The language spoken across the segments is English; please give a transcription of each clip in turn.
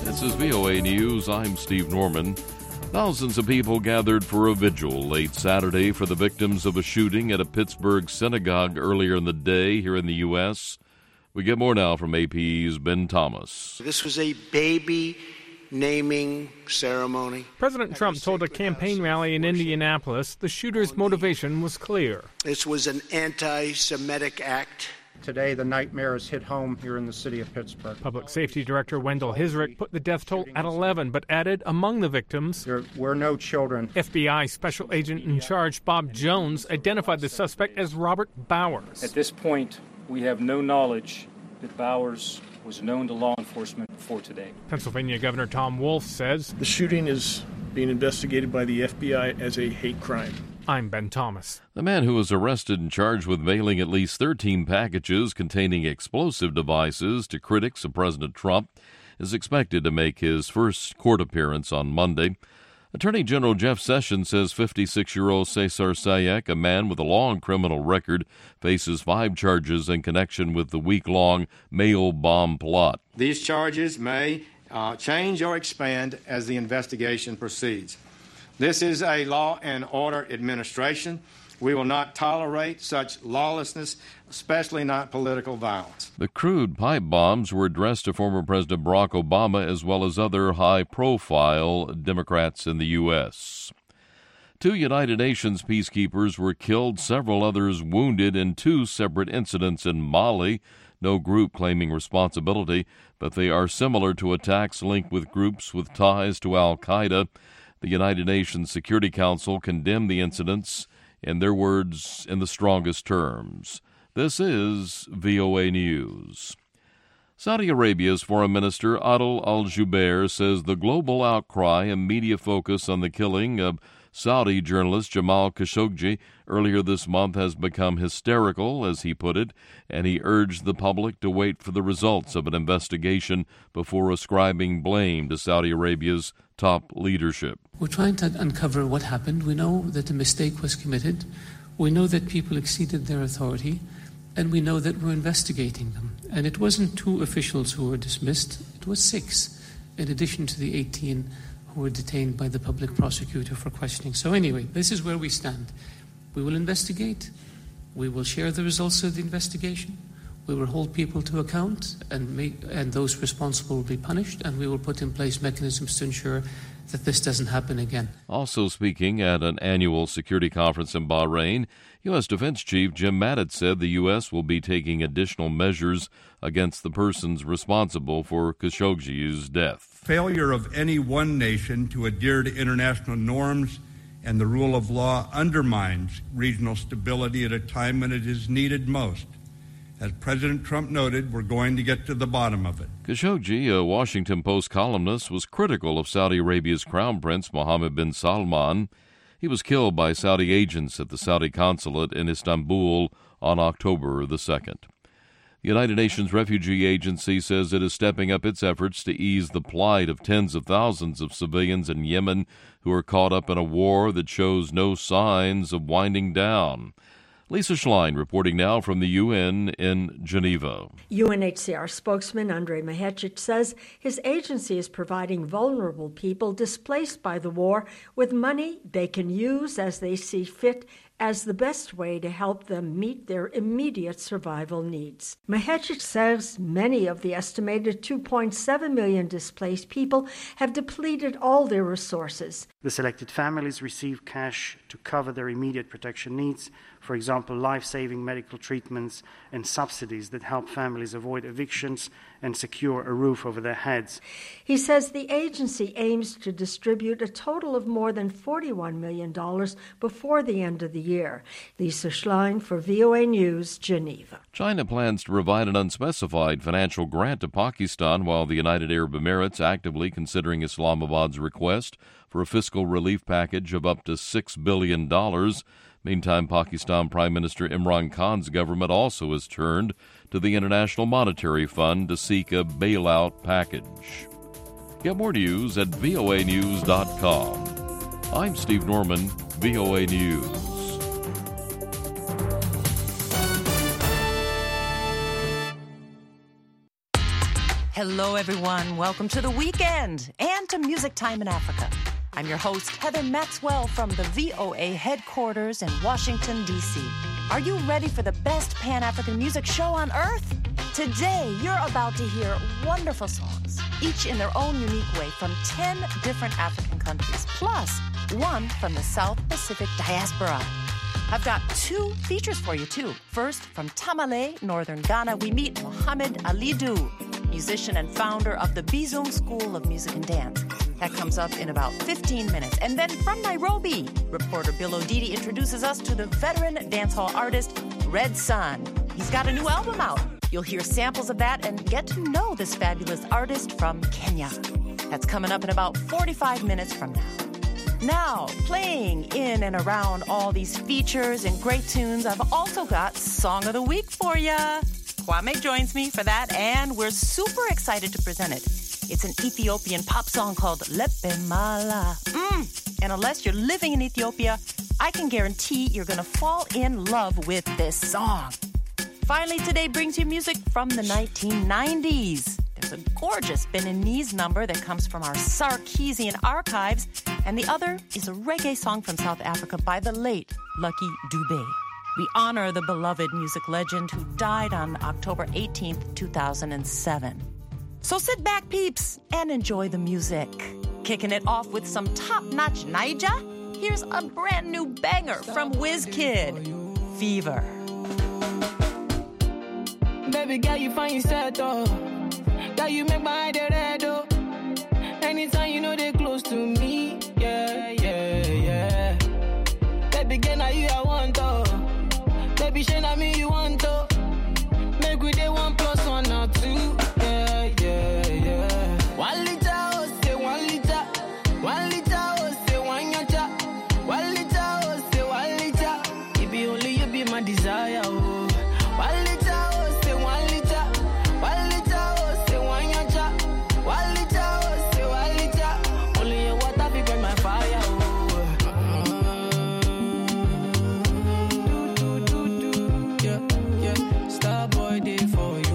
This is VOA News. I'm Steve Norman. Thousands of people gathered for a vigil late Saturday for the victims of a shooting at a Pittsburgh synagogue earlier in the day here in the U.S. We get more now from AP's Ben Thomas. This was a baby naming ceremony. President Trump told a campaign rally in Indianapolis the shooter's motivation was clear. This was an anti-Semitic act. Today, the nightmare has hit home here in the city of Pittsburgh. Public Safety Director Wendell Hizrich put the death toll at 11, but added among the victims, There were no children. FBI Special Agent in Charge Bob Jones identified the suspect as Robert Bowers. At this point, we have no knowledge that Bowers was known to law enforcement before today. Pennsylvania Governor Tom Wolf says, The shooting is being investigated by the FBI as a hate crime. I'm Ben Thomas. The man who was arrested and charged with mailing at least 13 packages containing explosive devices to critics of President Trump is expected to make his first court appearance on Monday. Attorney General Jeff Sessions says 56-year-old Cesar Sayek, a man with a long criminal record, faces 5 charges in connection with the week-long mail bomb plot. These charges may change or expand as the investigation proceeds. This is a law and order administration. We will not tolerate such lawlessness, especially not political violence. The crude pipe bombs were addressed to former President Barack Obama as well as other high-profile Democrats in the U.S. 2 United Nations peacekeepers were killed, several others wounded in 2 separate incidents in Mali. No group claiming responsibility, but they are similar to attacks linked with groups with ties to al-Qaeda. The United Nations Security Council condemned the incidents, in their words, in the strongest terms. This is VOA News. Saudi Arabia's Foreign Minister Adel Al-Jubeir says the global outcry and media focus on the killing of Saudi journalist Jamal Khashoggi earlier this month has become hysterical, as he put it, and he urged the public to wait for the results of an investigation before ascribing blame to Saudi Arabia's top leadership. We're trying to uncover what happened. We know that a mistake was committed. We know that people exceeded their authority, and we know that we're investigating them. And it wasn't 2 officials who were dismissed, it was 6, in addition to the 18 who were detained by the public prosecutor for questioning. So anyway, this is where we stand. We will investigate. We will share the results of the investigation. We will hold people to account, and those responsible will be punished, and we will put in place mechanisms to ensure that this doesn't happen again. Also speaking at an annual security conference in Bahrain, U.S. Defense Chief Jim Mattis said the U.S. will be taking additional measures against the persons responsible for Khashoggi's death. Failure of any one nation to adhere to international norms and the rule of law undermines regional stability at a time when it is needed most. As President Trump noted, we're going to get to the bottom of it. Khashoggi, a Washington Post columnist, was critical of Saudi Arabia's Crown Prince Mohammed bin Salman. He was killed by Saudi agents at the Saudi consulate in Istanbul on October the 2nd. The United Nations Refugee Agency says it is stepping up its efforts to ease the plight of tens of thousands of civilians in Yemen who are caught up in a war that shows no signs of winding down. Lisa Schlein reporting now from the UN in Geneva. UNHCR spokesman Andrei Mahecic says his agency is providing vulnerable people displaced by the war with money they can use as they see fit as the best way to help them meet their immediate survival needs. Mahecic says many of the estimated 2.7 million displaced people have depleted all their resources. The selected families receive cash to cover their immediate protection needs, for example, life-saving medical treatments and subsidies that help families avoid evictions and secure a roof over their heads. He says the agency aims to distribute a total of more than $41 million before the end of the year. Lisa Schlein for VOA News, Geneva. China plans to provide an unspecified financial grant to Pakistan while the United Arab Emirates actively considering Islamabad's request for a fiscal relief package of up to $6 billion. Meantime, Pakistan Prime Minister Imran Khan's government also has turned to the International Monetary Fund to seek a bailout package. Get more news at voanews.com. I'm Steve Norman, VOA News. Hello, everyone. Welcome to the weekend and to Music Time in Africa. I'm your host, Heather Maxwell, from the VOA headquarters in Washington, D.C. Are you ready for the best Pan-African music show on earth? Today, you're about to hear wonderful songs, each in their own unique way from 10 different African countries, plus one from the South Pacific diaspora. I've got 2 features for you, too. First, from Tamale, northern Ghana, we meet Mohamed Alidu, musician and founder of the Bizum School of Music and Dance. That comes up in about 15 minutes. And then from Nairobi, reporter Bill Odidi introduces us to the veteran dancehall artist Red Sun. He's got a new album out. You'll hear samples of that and get to know this fabulous artist from Kenya. That's coming up in about 45 minutes from now. Now, playing in and around all these features and great tunes, I've also got Song of the Week for ya. Kwame joins me for that, and we're super excited to present it. It's an Ethiopian pop song called Lepe Mala. And unless you're living in Ethiopia, I can guarantee you're going to fall in love with this song. Finally, today brings you music from the 1990s. There's a gorgeous Beninese number that comes from our Sarkeesian archives, and the other is a reggae song from South Africa by the late Lucky Dube. We honor the beloved music legend who died on October 18th, 2007. So sit back, peeps, and enjoy the music. Kicking it off with some top-notch Naija, here's a brand new banger from Wizkid, Fever. Baby girl, you find yourself, oh. Girl, you make my eye red, oh. Anytime you know they close to me, yeah, yeah, yeah. Baby girl, now you I want, oh. Baby, shey na me you want, oh. Make we dey 1 + 1 or 2, yeah, yeah, yeah. 1 liter, oh, say 1 liter. 1 liter, oh, say 1 yacha. 1 liter, oh, say 1 liter. If you only you be my desire, oh. 1 liter, oh, say 1 liter. 1 liter, oh, say 1 yacha. 1 liter, oh, say 1 liter. Only your water be burn my fire, oh. Starboy day for you.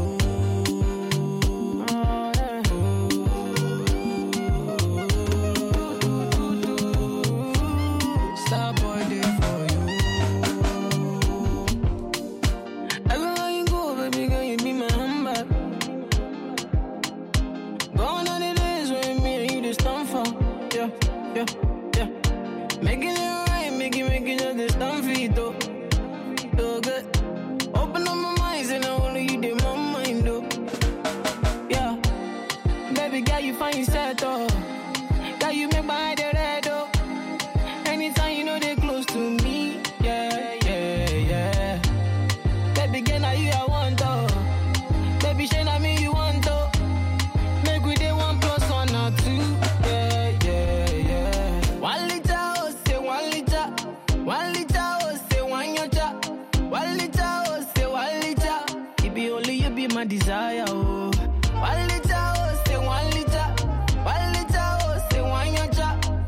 Starboy day for you. Everywhere you go, baby girl, you be my handbag. Gone are the days when me and you just stand for. Yeah, yeah, yeah. Making it right, making just the stand for it, though. So good. Open up my mind, and only you did my mind, though. Yeah. Baby girl, you find yourself, though. Girl, you make my eye red, though. Anytime you know they close to me, yeah, yeah, yeah. Baby girl, now you I want, though. Baby, shey na me you want, though. Make we dey 1 + 1 or 2, yeah, yeah, yeah. 1 liter, oh, say 1 liter. 1 liter, oh, say 1 yacha. 1 liter, oh, say 1 liter. It be only you be my desire, oh. 1 liter, oh, say 1 liter. 1 liter, oh, say 1 yacha.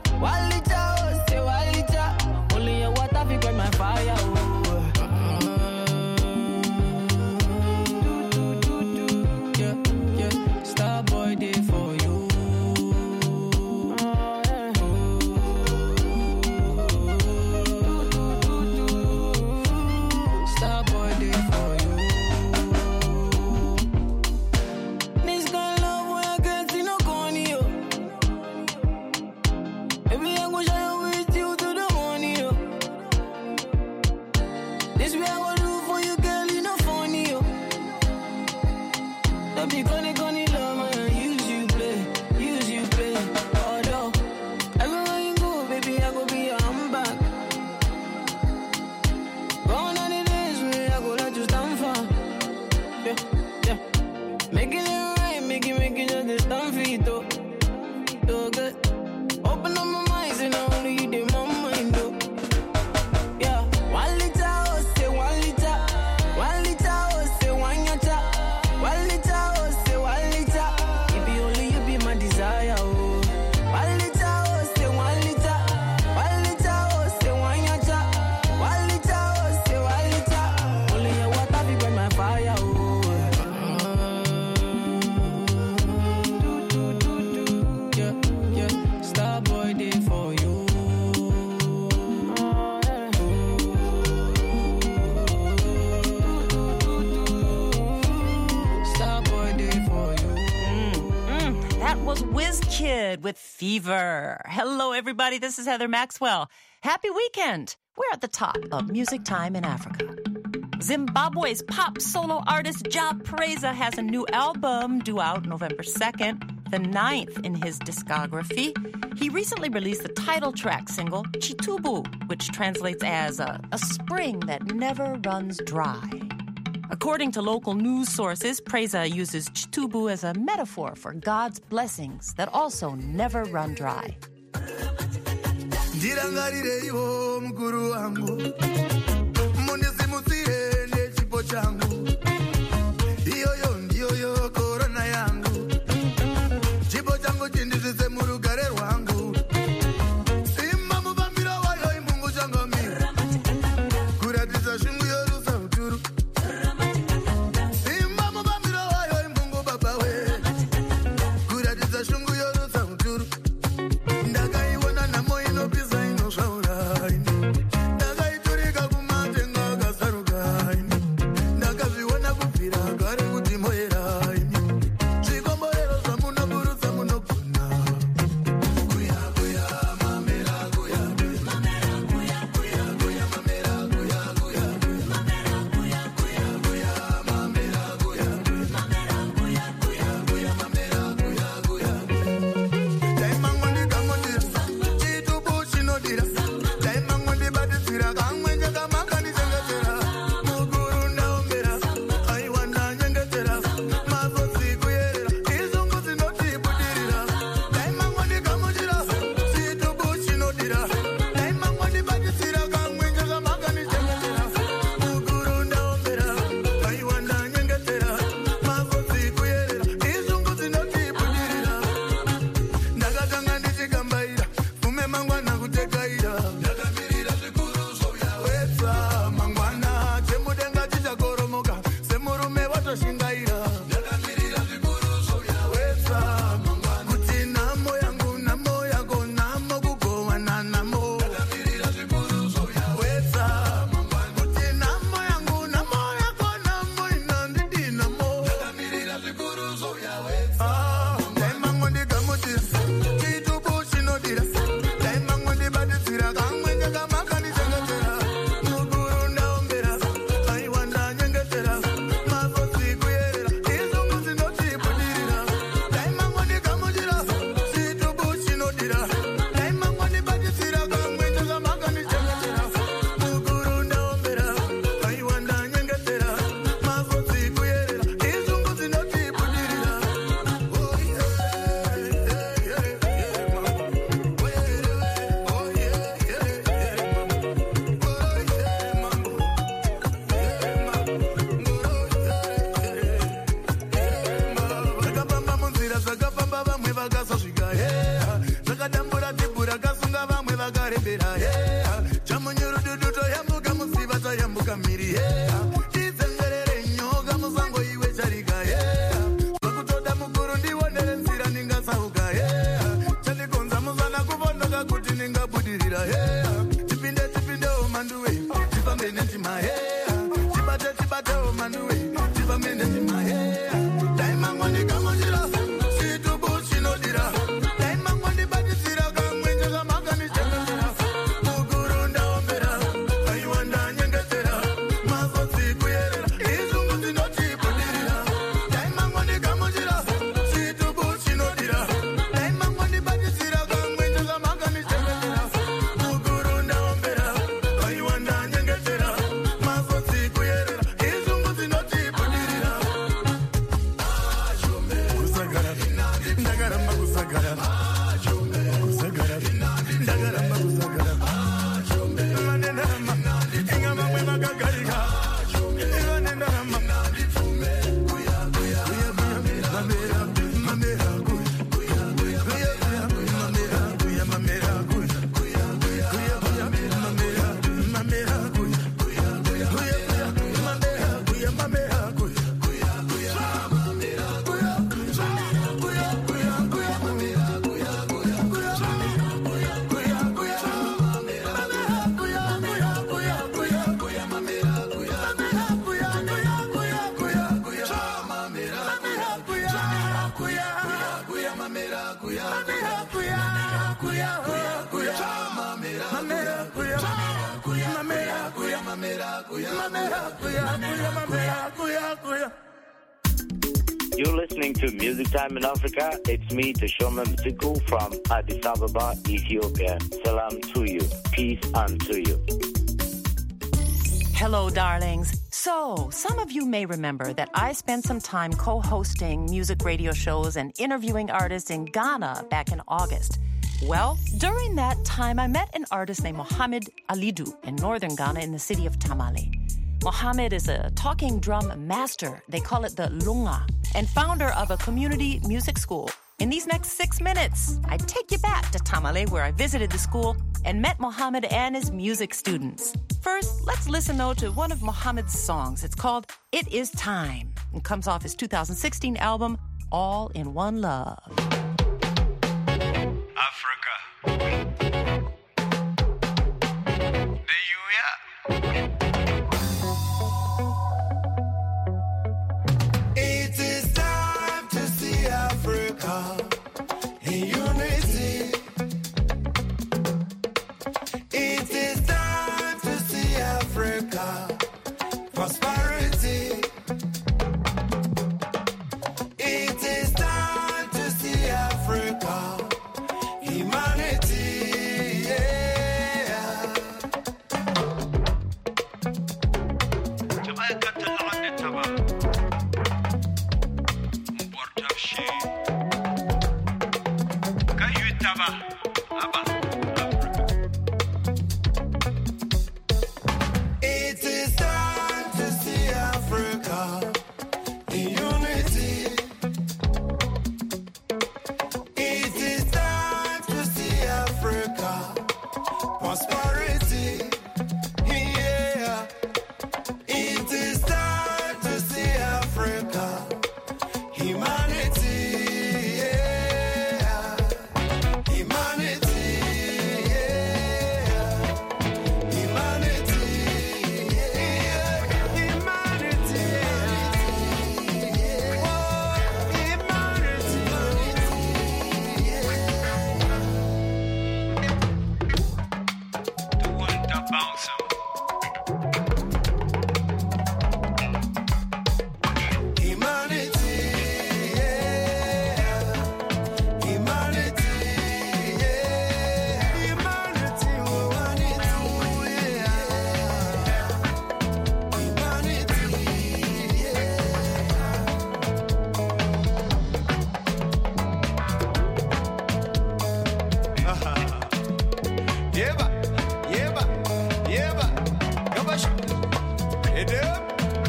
That was WizKid with Fever. Hello, everybody. This is Heather Maxwell. Happy weekend. We're at the top of Music Time in Africa. Zimbabwe's pop solo artist Jah Prayzah has a new album due out November 2nd, the 9th in his discography. He recently released the title track single, Chitubu, which translates as a spring that never runs dry. According to local news sources, Prayzah uses Chitubu as a metaphor for God's blessings that also never run dry. You're listening to Music Time in Africa. It's me, Teshome Mziku from Addis Ababa, Ethiopia. Salam to you. Peace unto you. Hello, darlings. So, some of you may remember that I spent some time co-hosting music radio shows and interviewing artists in Ghana back in August. Well, during that time, I met an artist named Mohamed Alidou in northern Ghana in the city of Tamale. Mohamed is a talking drum master, they call it the Lunga, and founder of a community music school. In these next 6 minutes, I take you back to Tamale, where I visited the school and met Mohamed and his music students. First, let's listen, though, to one of Mohamed's songs. It's called It Is Time and comes off his 2016 album, All in One Love. Africa. It is time to see Africa in unity. It is time to see Africa prosperity. It is time to see Africa humanity. Yeah. It is time to see Africa in unity. It is time to see Africa prosperity. Yeah. It is time to see Africa humanity. Yeah. Humanity. Yeah. Humanity. Yeah. Humanity. Oh, humanity. The one that bounce Humanity, yeah. Humanity, yeah. Humanity, we want it to, yeah. Humanity, Yeba, yeba, yeba. Gabash. Edem.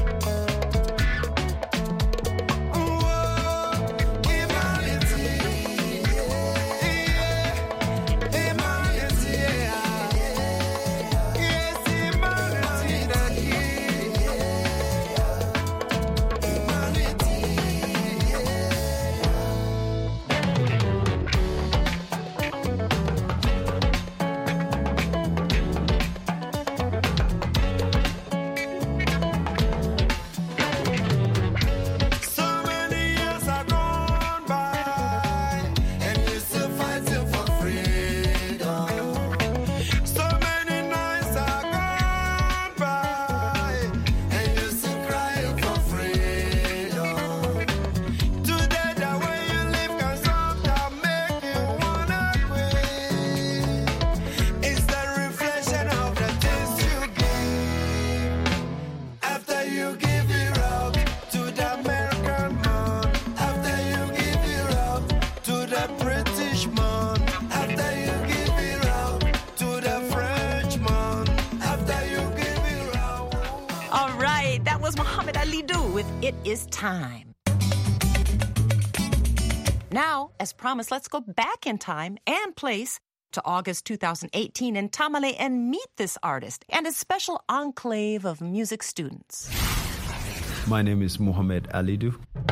so many years have gone by, and you're still fighting for freedom. So many nights have gone by, and you're still crying for freedom. Today, the way you live can sometimes make you wanna quit. It's the reflection of the things you give. After you give it up to the American man, after you give it up to the British man, after you give it up to the French man, after you give it up. All right, that was Mohamed Alidou with It Is Time. Now, as promised, let's go back in time and place to August 2018 in Tamale and meet this artist and his special enclave of music students. My name is Mohamed Alidou.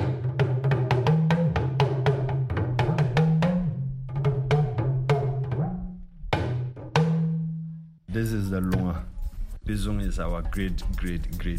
This is the Lunga. Bizong is our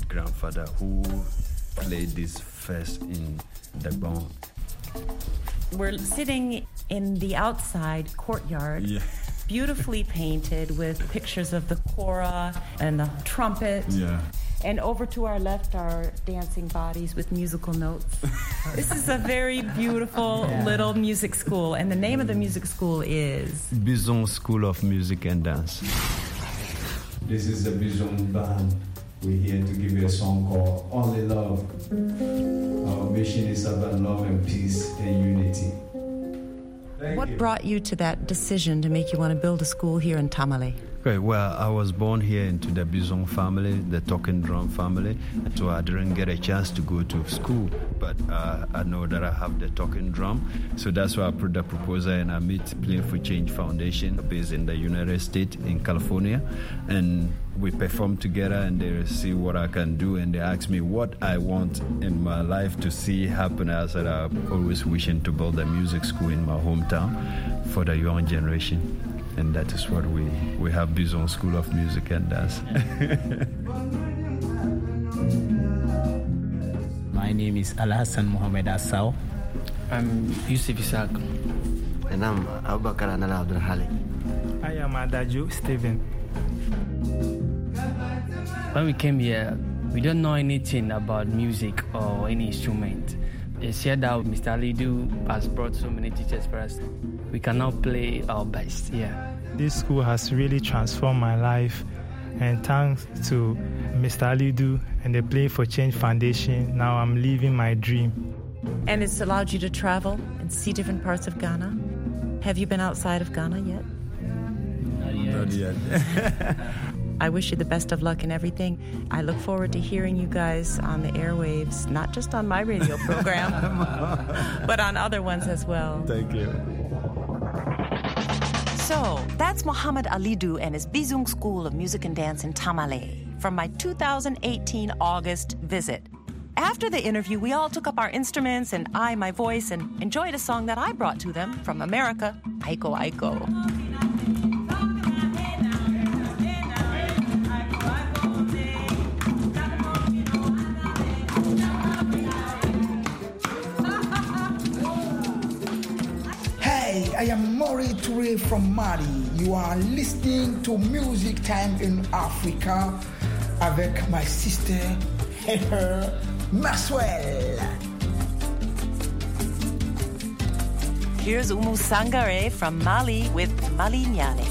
great-great-great-grandfather who played this first in the band. We're sitting in the outside courtyard, beautifully painted with pictures of the kora and the trumpet. Yeah. And over to our left are dancing bodies with musical notes. This is a very beautiful little music school, and the name of the music school is Bison School of Music and Dance. This is the Bison Band. We're here to give you a song called Only Love. Our mission is about love and peace and unity. What brought you to that decision to make you want to build a school here in Tamale? Okay, well, I was born here into the Bison family, the talking drum family, so I didn't get a chance to go to school, but I know that I have the talking drum, so that's why I put the proposal and I meet Playing for Change Foundation based in the United States in California, and we perform together and they see what I can do, and they ask me what I want in my life to see happen. I said I'm always wishing to build a music school in my hometown for the young generation. And that is what we have Bison School of Music and Dance. My name is Alhassan Mohamed Assau. I'm Yusuf Isaac. And I'm Abubakar Anala Abdul Hali. I am Adaju Stephen. When we came here, we don't know anything about music or any instrument. They said that Mr. Alidu has brought so many teachers for us. We can now play our best here. This school has really transformed my life, and thanks to Mr. Alidu and the Play for Change Foundation, now I'm living my dream. And it's allowed you to travel and see different parts of Ghana. Have you been outside of Ghana yet? Not yet. I wish you the best of luck in everything. I look forward to hearing you guys on the airwaves, not just on my radio program, but on other ones as well. Thank you. So, that's Muhammad Alidu and his Bizung School of Music and Dance in Tamale from my 2018 August visit. After the interview, we all took up our instruments and my voice, and enjoyed a song that I brought to them from America, Aiko Aiko. I am Maury Touré from Mali. You are listening to Music Time in Africa avec my sister, Heather Maxwell. Here's Umu Sangare from Mali with Mali Nyale.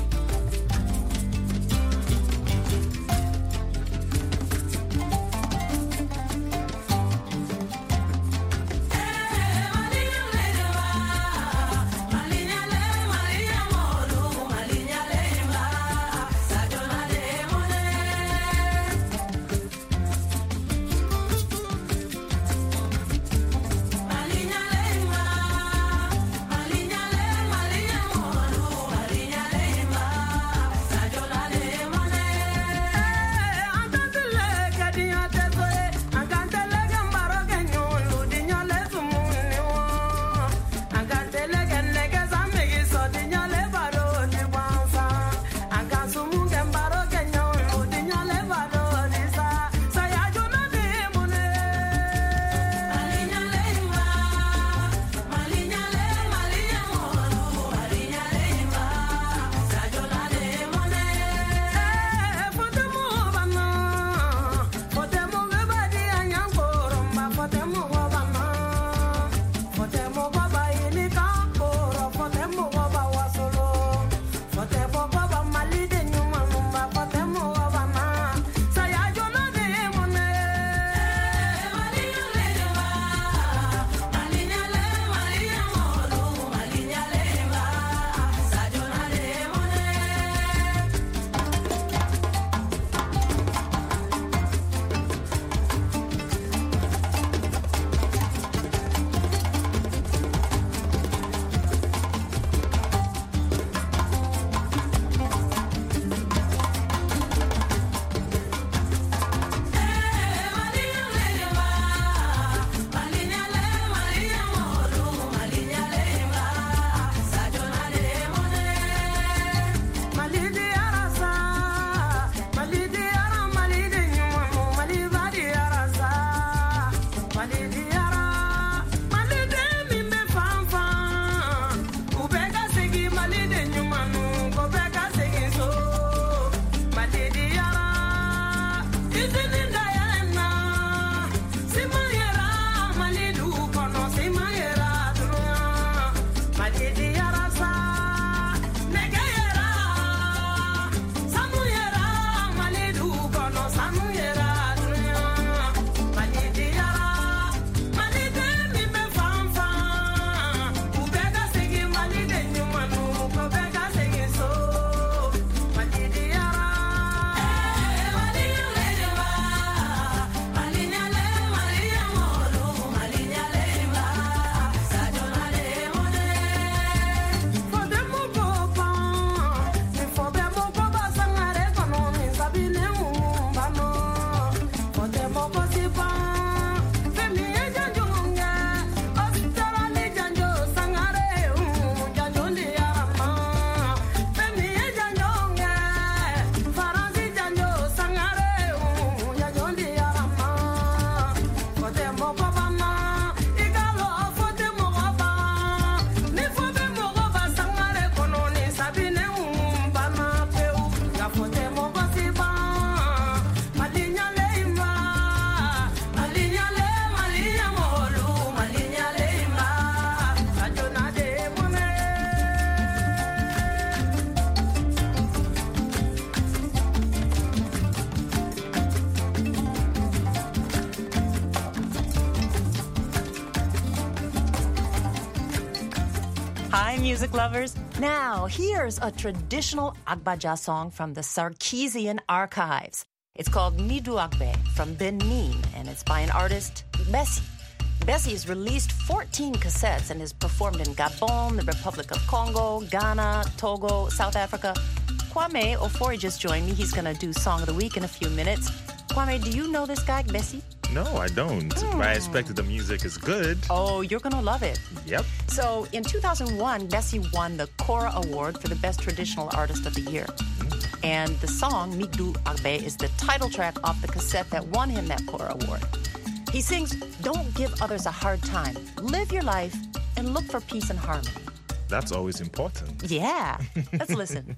music lovers. Now, here's a traditional Agbaja song from the Sarkeesian archives. It's called Nidu Agbe from Benin, and it's by an artist, Bessie. Bessie has released 14 cassettes and has performed in Gabon, the Republic of Congo, Ghana, Togo, South Africa. Kwame Ofori just joined me. He's going to do Song of the Week in a few minutes. Kwame, do you know this guy, Bessie? No, I don't. But I expected the music is good. Oh, you're going to love it. Yep. So, in 2001, Bessie won the Kora Award for the Best Traditional Artist of the Year. And the song, Nidu Agbe, is the title track off the cassette that won him that Kora Award. He sings, "Don't give others a hard time. Live your life and look for peace and harmony." That's always important. Yeah. Let's listen.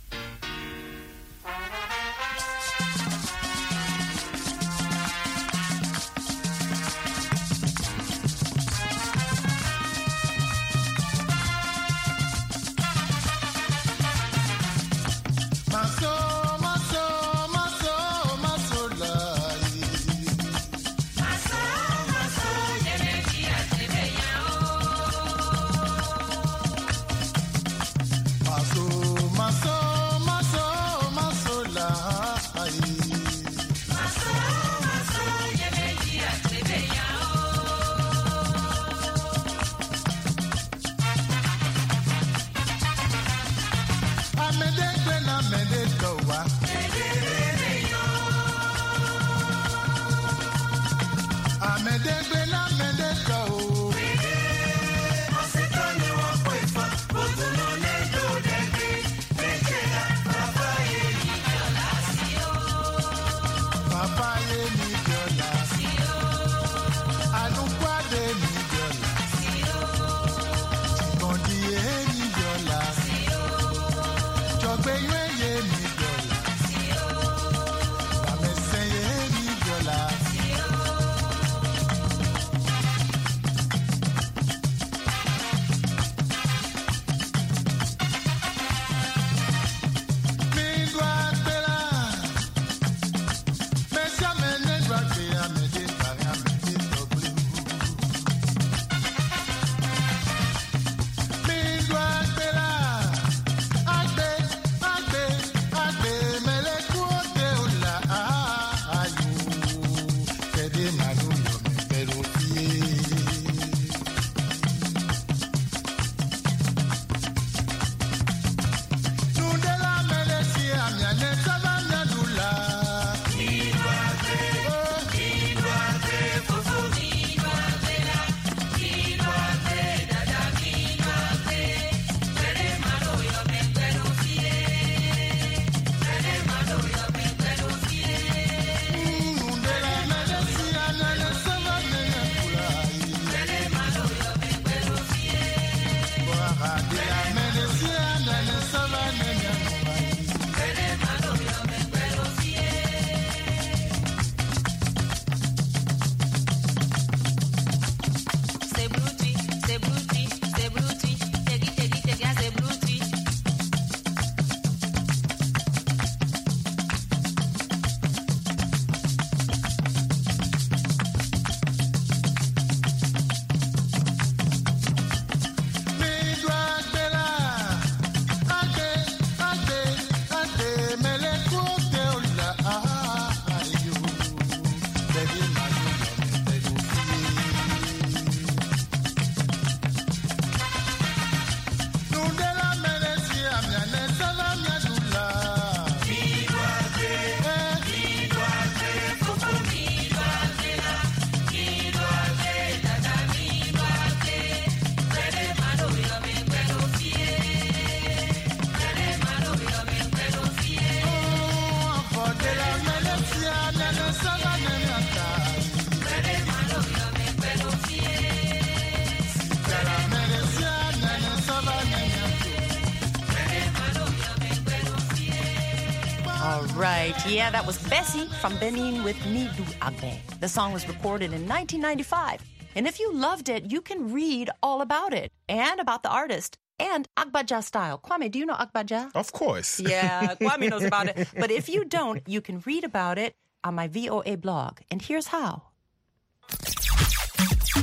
Right. Yeah, that was Bessie from Benin with Nidu Agbe. The song was recorded in 1995. And if you loved it, you can read all about it and about the artist and Agbaja style. Kwame, do you know Agbaja? Of course. Yeah, Kwame knows about it. But if you don't, you can read about it on my VOA blog. And here's how.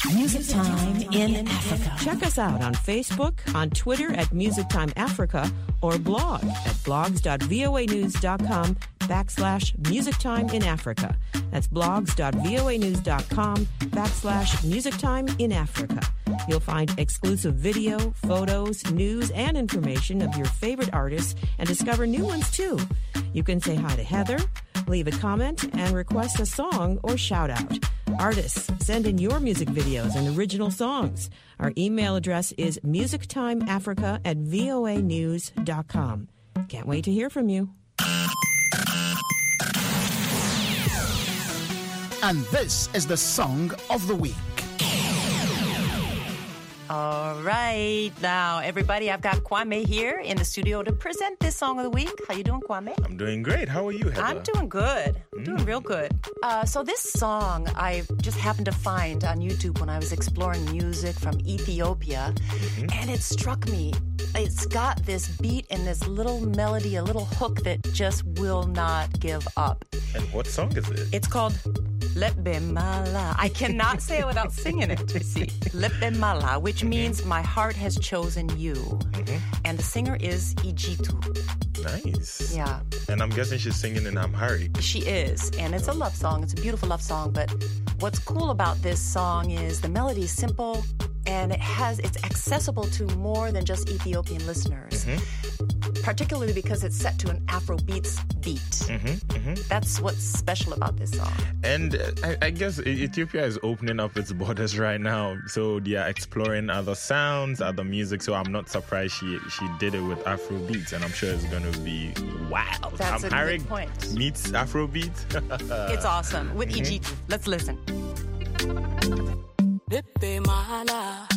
Music Time in Africa. Check us out on Facebook, on Twitter at Music Time Africa, or blog at blogs.voanews.com/Music Time in Africa. That's blogs.voanews.com /Music Time in Africa. You'll find exclusive video, photos, news, and information of your favorite artists and discover new ones too. You can say hi to Heather, leave a comment, and request a song or shout out. Artists, send in your music videos and original songs. Our email address is musictimeafrica@voanews.com. Can't wait to hear from you. And this is the Song of the Week. All right. Now, everybody, I've got Kwame here in the studio to present this Song of the Week. How you doing, Kwame? I'm doing great. How are you, Heather? I'm doing good. Doing real good. So this song I just happened to find on YouTube when I was exploring music from Ethiopia, and it struck me. It's got this beat and this little melody, a little hook that just will not give up. And what song is it? It's called Lepe Mala. I cannot say it without singing it, you see. Lepe Mala, which means my heart has chosen you. And the singer is Ijitu. Nice. Yeah. And I'm guessing she's singing in Amharic. She is. And it's a love song. It's a beautiful love song. But what's cool about this song is the melody is simple and it's accessible to more than just Ethiopian listeners. Particularly because it's set to an Afrobeats beat. That's what's special about this song. And I guess Ethiopia is opening up its borders right now. So they are exploring other sounds, other music. So I'm not surprised she did it with Afrobeats. And I'm sure it's going to be wow. That's Amharic a good point. Meets Afrobeat. It's awesome. With Ijitu. Let's listen. Lepe Mala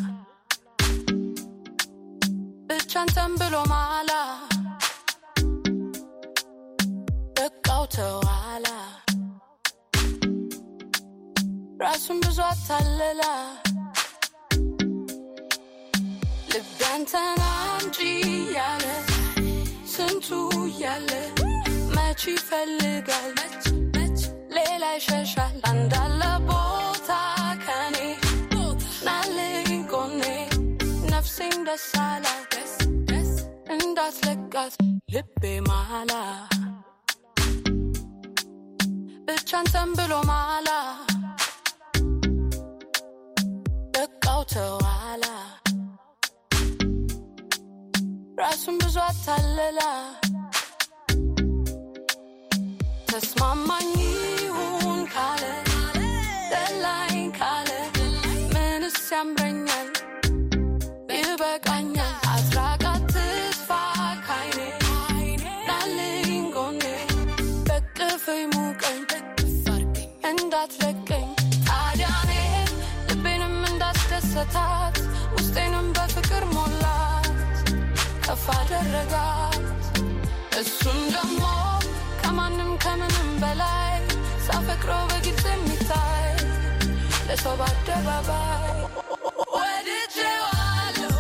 Chantam Bilo Mala Bekauta Rasum ብዙ አታለላ ልቤንተን አምጪ ያለ ስንቱ ያለ መች ይፈልጋል ሌላ ይሸሻል አንዳለ ቦታ ከኔ ናለኝ ጎኔ ነፍሴን ደስ አላት እንዳትለቃት ልቤ ማላ ብቻንተን ብሎ ማላ በቃው ተዋላ ራሱን ብዙ አታለላ ተስማማኝ ይሁን ካለ ደላኝ ካለ ምንስ ያምረኛል ይበቃኛል አስራቃት ተስፋ ካይኔ ናለኝ ጎኔ በቅፈኝ ሙቀኝ እንዳትለቀኝ ታዲያኔ ልቤንም እንዳስደሰታት ውስጤንም በፍቅር ሞላት ከፍ አደረጋት እሱም ደግሞ ከማንም ከምንም በላይ ሳፈቅረው በግልጽ የሚታይ ለሰው በአደባባይ ወድጄዋለሁ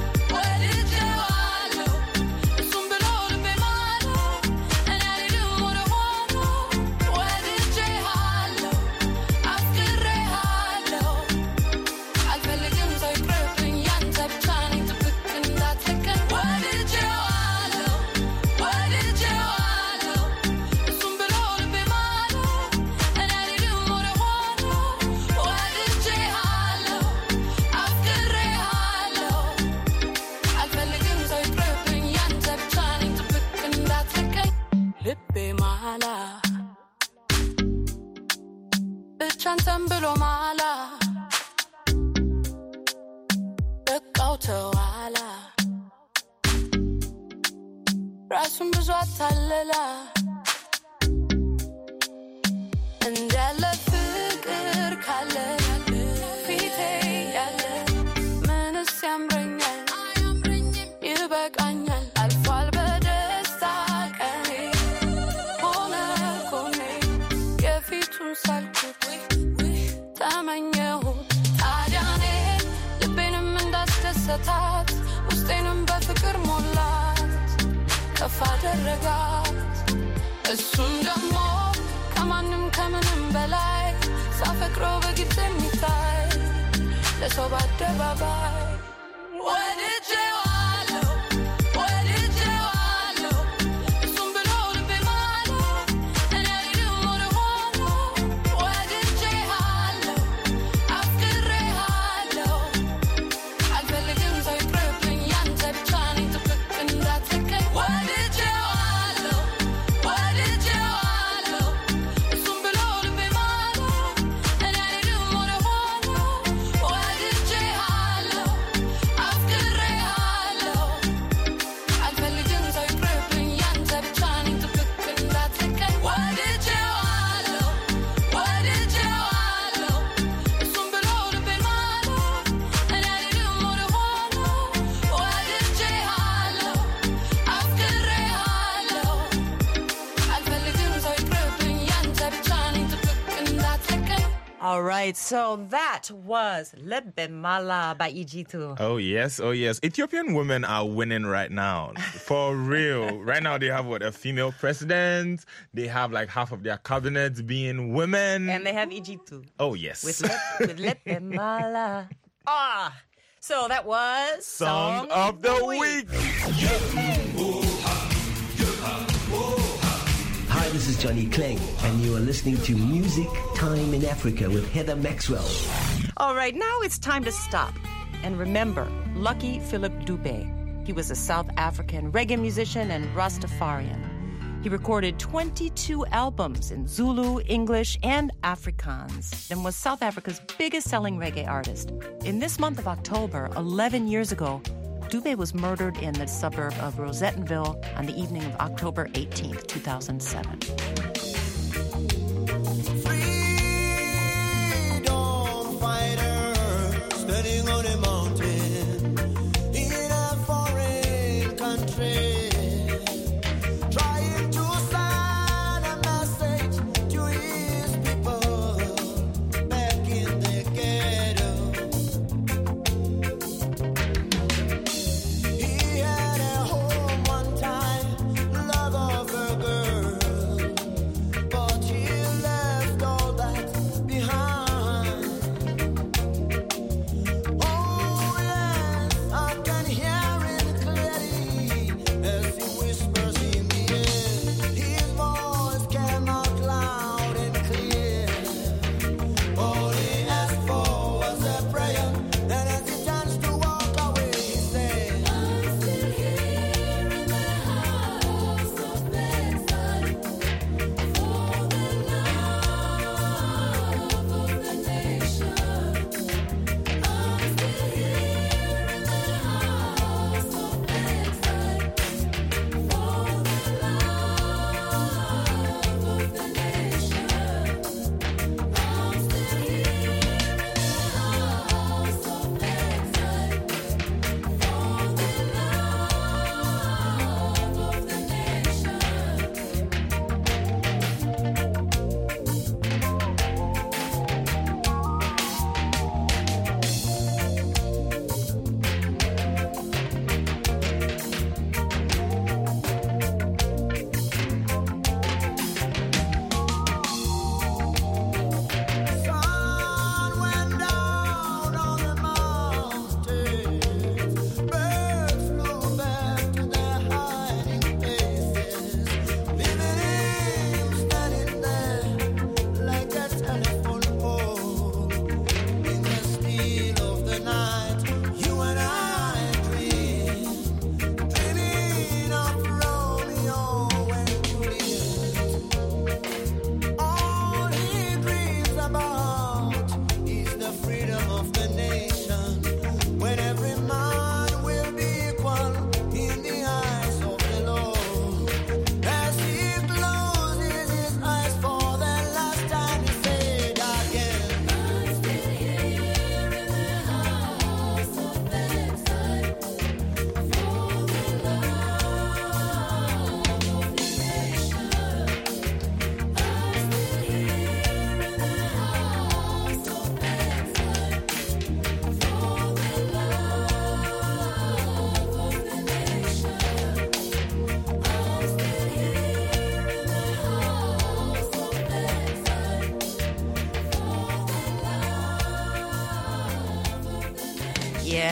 ወድጄዋለሁ እሱም ብሎ ልቤ ማለ እኔ አልሄድም ወደ ኋላ ወድጄሃለሁ አፍቅሬሃለሁ አልፈልግም ሰው ይቅርብኝ ያንተ ብቻ ነኝ ጥብቅ እንዳትለቀኝ ወድጄዋለሁ ወድጄዋለሁ እሱም ብሎ ልቤ ማለ እኔ አልሄድም ወደ ኋላ ወድጄሃለሁ አፍቅሬሃለሁ አልፈልግም ሰው ይቅርብኝ ያንተ ብቻ ነኝ ጥብቅ እንዳትለቀኝ ልቤ ማላ ብቻንተን ብሎ ማላ በቃው ተዋላ ራሱን ብዙ አታለላ እንዳለ ፍቅር ካለ ፊቴ ያለ ምንስ ያምረኛል ይበቃኛል አልፏል በደስታ ቀኔ ሆነ ኮኔ የፊቱን ሳልኩት ተመኘሁት ታዲያኔ ልቤንም እንዳስደሰታት ውስጤንም በፍቅር ሞላት ከፍ አደረጋት እሱም ደግሞ ከማንም ከምንም በላይ ሳፈቅረው በግልጽ የሚታይ let's go back to bye-bye. Where did you wallow? Where did you wallow? It's un below to be my love, and I didn't want to wallow. Where did you wallow? After hollow, I feel like I'm so crippling, young type trying to pick, and that's okay. Where did you wallow? Where did you wallow? It's un below to be my love, and I didn't want to wallow. Where did you wallow? After hollow, I feel like I'm so crippling, young type trying to pick, and that's okay. Where did you wallow? Where did you wallow? It's un below to be my love, and I didn't want to wallow. Where did you wallow? After hollow, I feel like I'm so crippling, young type trying to pick, and that's okay. All right, so that was Lebe Mala by EG2. Oh yes. Ethiopian women are winning right now. For real. Right now they have a female president. They have like half of their cabinets being women. And they have EG2. Oh yes. With Lebe Mala. So that was Song of the Week. Hi, this is Johnny Clegg, and you are listening to Music Time in Africa with Heather Maxwell. All right, now it's time to stop and remember Lucky Philip Dube. He was a South African reggae musician and Rastafarian. He recorded 22 albums in Zulu, English, and Afrikaans, and was South Africa's biggest selling reggae artist. In this month of October, 11 years ago, Dube was murdered in the suburb of Rosettenville on the evening of October 18th, 2007. Freedom fighter standing on a mountain in a foreign country, trying to send a message to his people back in the ghetto. He had a home one time, love of a girl, but he left all that behind. Oh,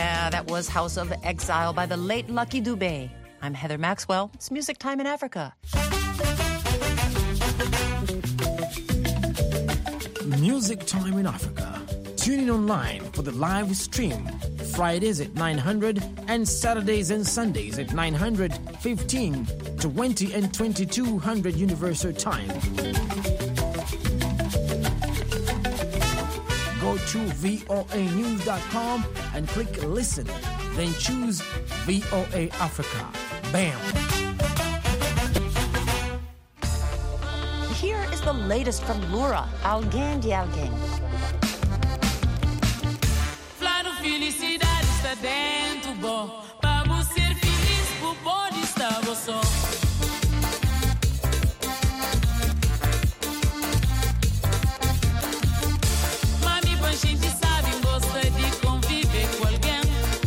Yeah, that was House of Exile by the late Lucky Dubé. I'm Heather Maxwell. It's Music Time in Africa. Music Time in Africa. Tune in online for the live stream. Fridays at 900 and Saturdays and Sundays at 900, 15, 20 and 2200 Universal Time. Go to voanews.com and click listen. Then choose VOA Africa. Bam! Here is the latest from Lura, Alguém de Alguém. Flávio, felicidade está dentro, bom. Vamos ser felizes, por pode estar você. Mami, a gente sabe, gosta de conviver com alguém.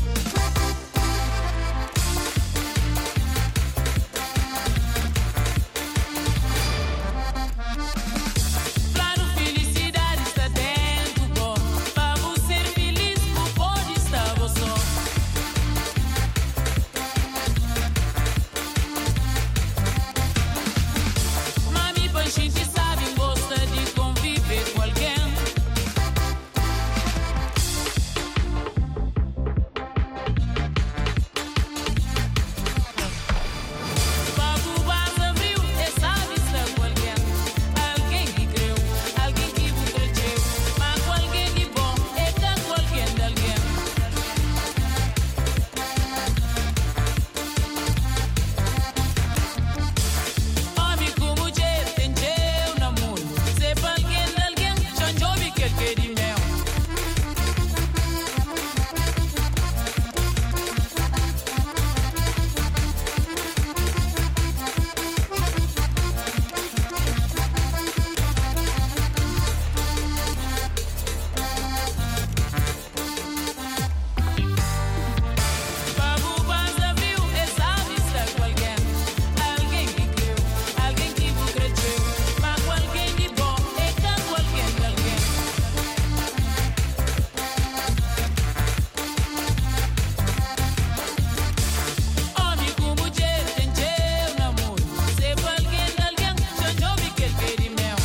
Flávio, felicidade está dentro, bom. Vamos ser felizes, por pode estar você. Mami, a gente sabe, gosta de conviver com alguém. Babu vaza abriu, sabe está com alguém. Alguém que creu, alguém que vos cresceu. Mas com alguém de bom, tá com alguém de alguém. Homem como mulher, tem teu no mundo. Se para alguém de alguém, já ouvi que ele quer de mel. Babu vaza abriu, sabe está com alguém. Alguém que creu, alguém que vos cresceu. Mas com alguém de bom, tá com alguém de alguém. Homem como mulher, tem teu namoro. Se para alguém de alguém, já ouvi que ele quer de mel.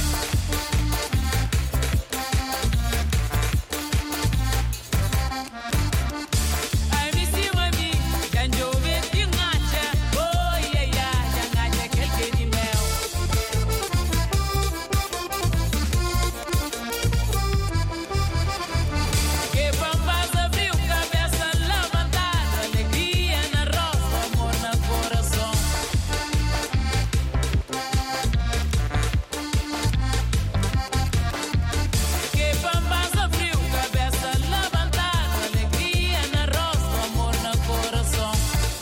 Ai, me cima de mim, já ouvi que ngacha. Oh, yeah, yeah, já ngacha que ele quer de mel. Que pampas abriu, cabeça levantada, alegria na rosa, amor no coração. Que pampas abriu, cabeça levantada, alegria na rosa, amor no coração.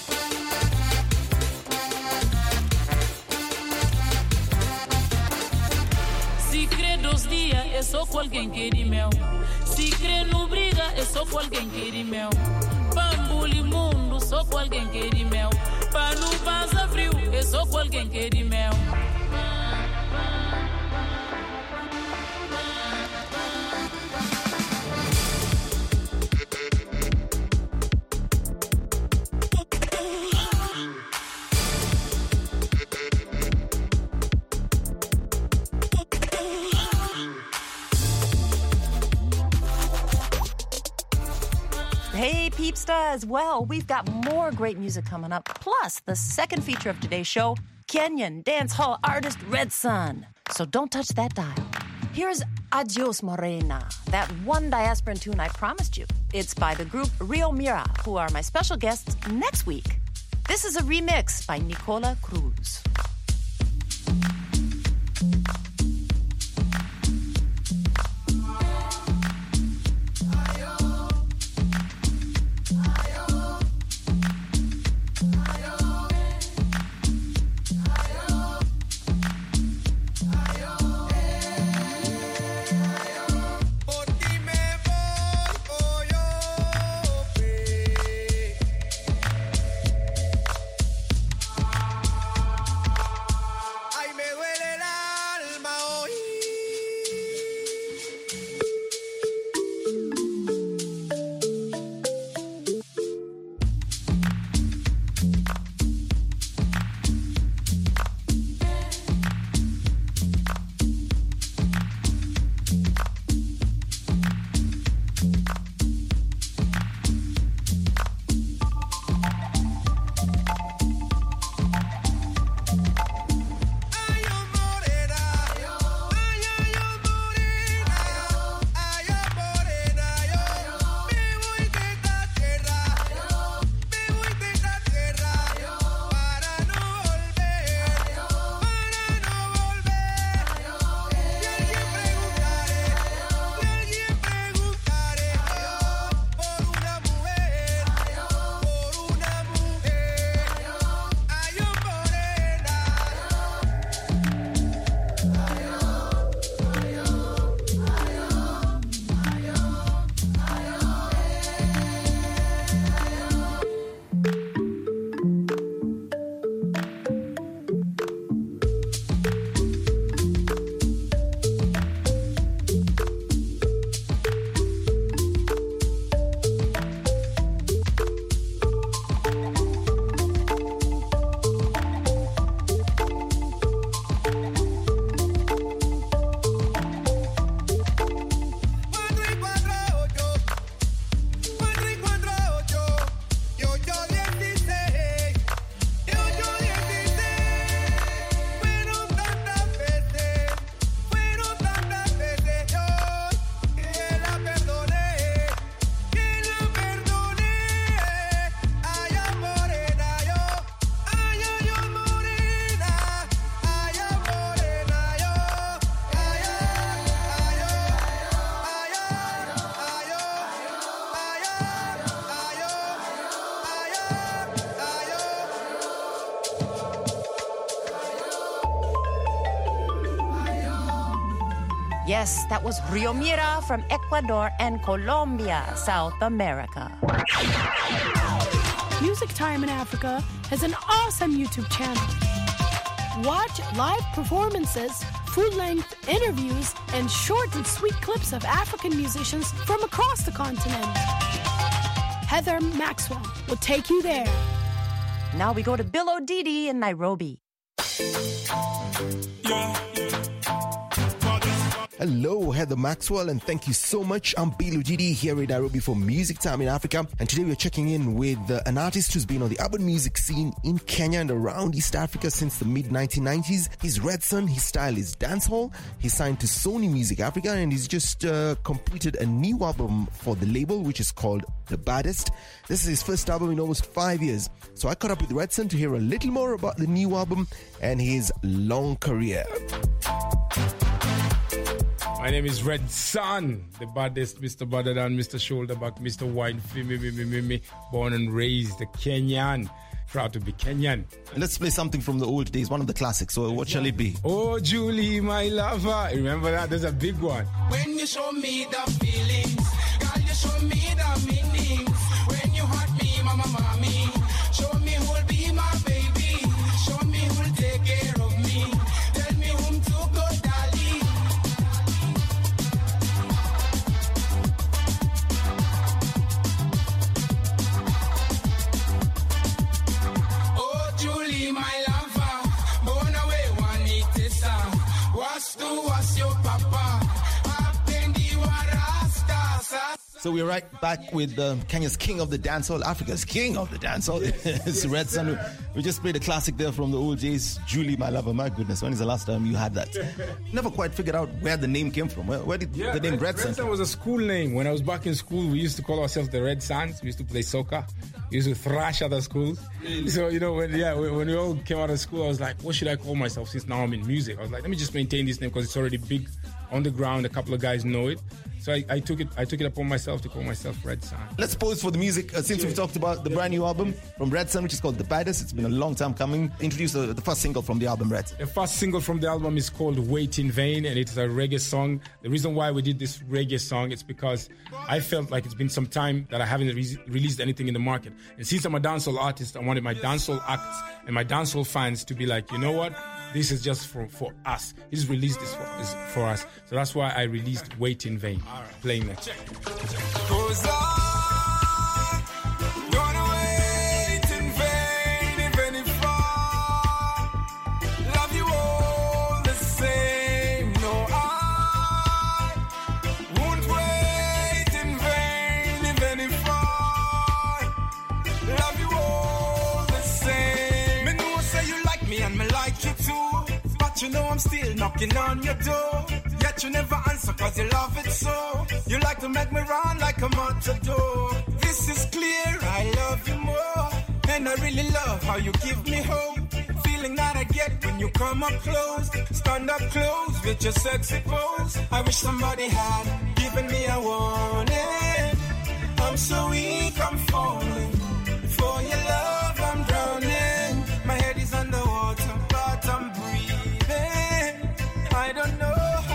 Se crê dos dias, é só com alguém que de mel. Se crê no briga, é só com alguém que de mel. Pambuli mundo, só com alguém que de mel. Para não passar frio, é só com alguém que de mel. Hey, Peepsters! Well, we've got more great music coming up, plus the second feature of today's show, Kenyan dancehall artist Red Sun. So don't touch that dial. Here's Adios Morena, that one diasporan tune I promised you. It's by the group Rio Mira, who are my special guests next week. This is a remix by Nicola Cruz. Ay, me Yes, that was Rio Mira from Ecuador and Colombia, South America. Music Time in Africa has an awesome YouTube channel. Watch live performances, full-length interviews, and short and sweet clips of African musicians from across the continent. Heather Maxwell will take you there. Now we go to Bill O'Didi in Nairobi. Hello, Heather Maxwell, and thank you so much. I'm Bill Ujidi here in Nairobi for Music Time in Africa, and today we're checking in with an artist who's been on the urban music scene in Kenya and around East Africa since the mid-1990s. He's Red Sun, his style is dancehall. He's signed to Sony Music Africa, and he's just completed a new album for the label, which is called The Baddest. This is his first album in almost 5 years. So I caught up with Red Sun to hear a little more about the new album and his long career. My name is Red Sun, the baddest, Mr. Badder than Mr. Shoulderback, Mr. Wine, me, born and raised a Kenyan. Proud to be Kenyan. Let's play something from the old days, one of the classics. So what shall it be? Oh, Julie, my lover. Remember that? There's a big one. When you show me the feelings, girl, you show me the meanings. When you hurt me, mama, mommy, show me who'll be my baby. Show me who'll take care of me. Tell me whom to go, darling. Oh, Julie, my lover, born away one itesa. Was your papa? So we're right back with Kenya's king of the dancehall, Africa's king of the dancehall. It's Red Sun. We just played a classic there from the old days, Julie, my lover. My goodness, when is the last time you had that? Never quite figured out where the name came from. Where did the name Red Sun? Red Sun was a school name. When I was back in school, we used to call ourselves the Red Suns. We used to play soccer. We used to thrash other schools. So, you know, when we all came out of school, I was like, what should I call myself since now I'm in music? I was like, let me just maintain this name because it's already big on the ground. A couple of guys know it. So I took it upon myself to call myself Red Sun. Let's pause for the music. Since we've talked about the brand new album from Red Sun, which is called The Baddest, it's been a long time coming. Introduce the first single from the album, Red. The first single from the album is called Wait in Vain, and it's a reggae song. The reason why we did this reggae song is because I felt like it's been some time that I haven't released anything in the market. And since I'm a dancehall artist, I wanted my dancehall acts and my dancehall fans to be like, you know what? This is just for us. He's released this for us. So that's why I released Wait in Vain. Playing that. Goes on, gonna wait in vain, even if I love you all the same. No, I won't wait in vain, even if I love you all the same. Me know say you like me and me like you too, but you know I'm still knocking on your door. Yet you never answer cause you love it so. You like to make me run like a matador. This is clear, I love you more. And I really love how you give me hope. Feeling that I get when you come up close. Stand up close with your sexy pose. I wish somebody had given me a warning. I'm so weak, I'm falling. For your love, I'm drowning. My head is underwater, but I'm breathing. I don't know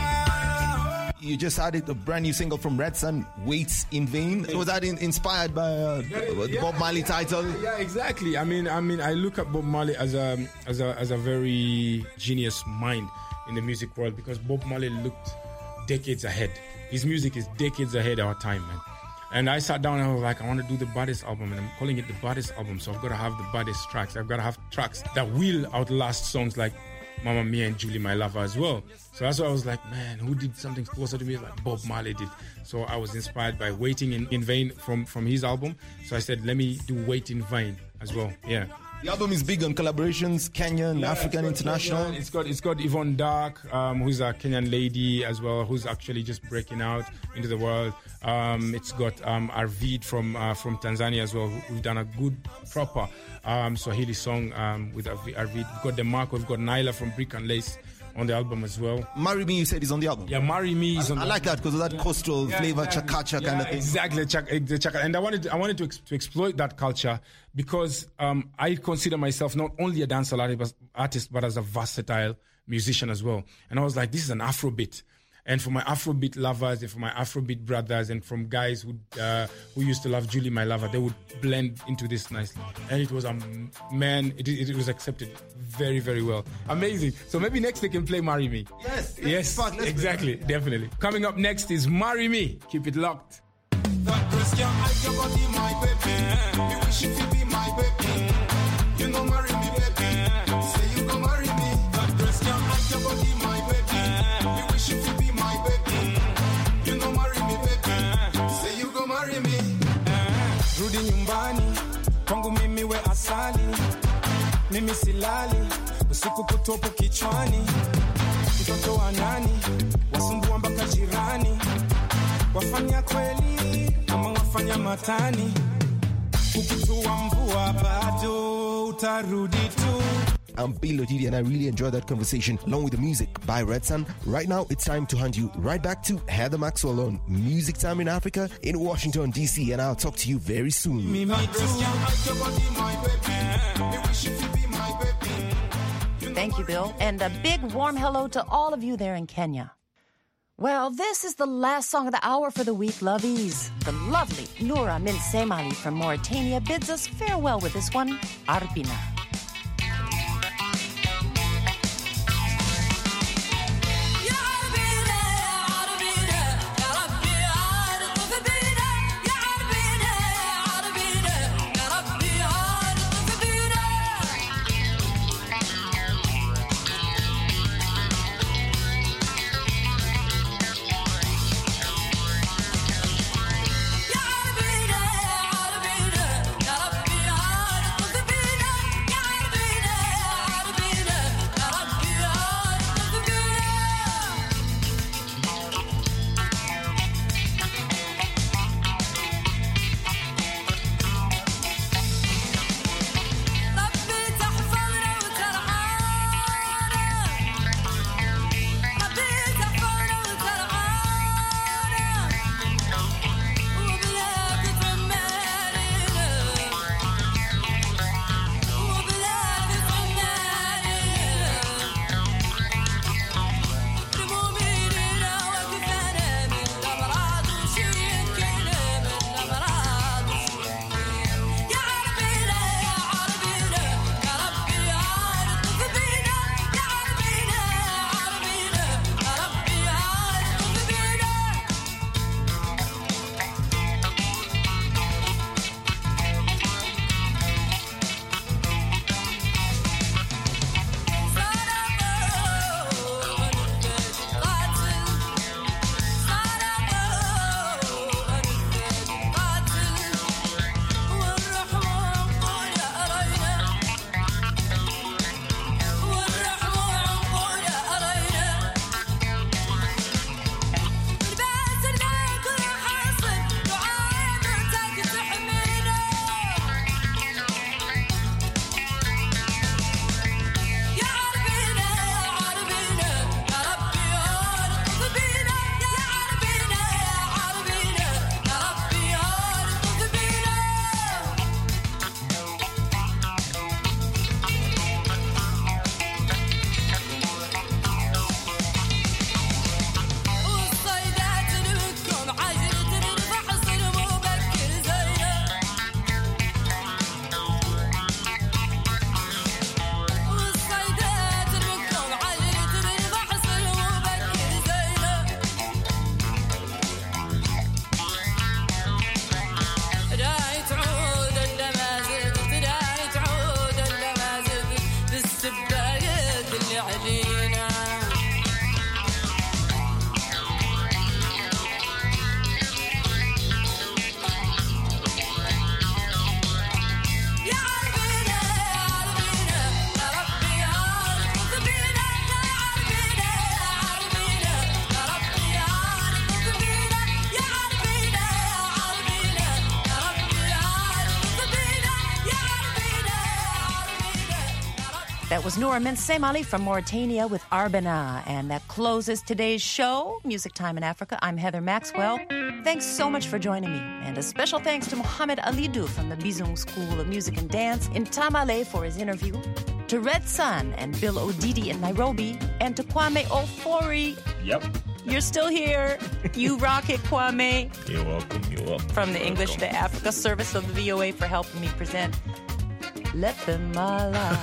how. You just added a brand new single from Red Sun, Waits in Vain. Was that inspired by the Bob Marley title? Yeah, exactly. I mean, I look at Bob Marley as a very genius mind in the music world because Bob Marley looked decades ahead. His music is decades ahead of our time, man. And I sat down and I was like, I want to do the baddest album, and I'm calling it the baddest album. So I've got to have the baddest tracks. I've got to have tracks that will outlast songs like Mamma Mia and Julie, my lover as well. So that's why I was like, man, who did something closer to me like Bob Marley did? So I was inspired by Waiting in Vain from his album. So I said, let me do Wait in Vain as well. Yeah. The album is big on collaborations, Kenyan, African, international. It's got Yvonne Dark, who's a Kenyan lady as well, who's actually just breaking out into the world. It's got Arvid from Tanzania as well, who've done a good, proper Swahili song with Arvid. We've got DeMarco, we've got Nyla from Brick and Lace on the album as well. Marry Me, you said, is on the album? Yeah, Marry Me is on the album. I like that because of that coastal flavor, chakacha kind of thing. Exactly, the chaka. And I wanted to exploit that culture because I consider myself not only a dancehall artist, but as a versatile musician as well. And I was like, this is an Afrobeat. And for my Afrobeat lovers and for my Afrobeat brothers and from guys who used to love Julie My Lover, they would blend into this nicely. And it was, it was accepted very, very well. Amazing. So maybe next they can play Marry Me. Yes, exactly, definitely. Coming up next is Marry Me. Keep it locked. That question, I your body, my baby. Me wish you to be my baby. You know, marry me, baby. Say you go marry me. That question, I your body, my baby. Me wish you to be my baby. You know, marry me, baby. Say you go marry me. Rudi nyumbani, kwangu mimi we asali. Mimi silali, usiku kutopo kichwani. Mtoto wa nani, wasumbua mpaka jirani. Wafanya kweli ama wafanya matani. Ukitua mvua bado utarudi tu. I'm Bilo Didi and I really enjoyed that conversation along with the music by Red Sun. Right now, it's time to hand you right back to Heather Maxwell on Music Time in Africa in Washington, D.C. And I'll talk to you very soon. Thank you, Bill. And a big warm hello to all of you there in Kenya. Well, this is the last song of the hour for the week, lovies. The lovely Noura Min Semali from Mauritania bids us farewell with this one, Arbina. That was Noura Min Semali from Mauritania with Arbina. And that closes today's show, Music Time in Africa. I'm Heather Maxwell. Thanks so much for joining me. And a special thanks to Mohamed Alidou from the Bizong School of Music and Dance in Tamale for his interview, to Red Sun and Bill Odidi in Nairobi, and to Kwame Ofori You're still here. You rock it, Kwame. You're welcome. You're welcome. From the English to Africa service of the VOA for helping me present Let Them Mala.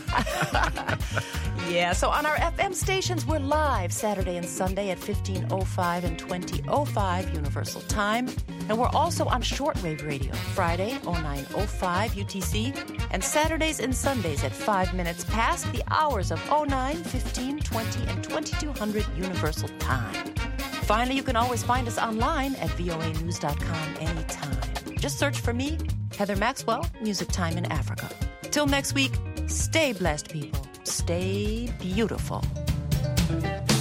Yeah, so on our FM stations, we're live Saturday and Sunday at 15:05 and 20:05 Universal Time. And we're also on shortwave radio, Friday, 09:05 UTC, and Saturdays and Sundays at 5 minutes past the hours of 09, 15, 20, and 2200 Universal Time. Finally, you can always find us online at voanews.com anytime. Just search for me, Heather Maxwell, Music Time in Africa. Till next week, stay blessed, people. Stay beautiful.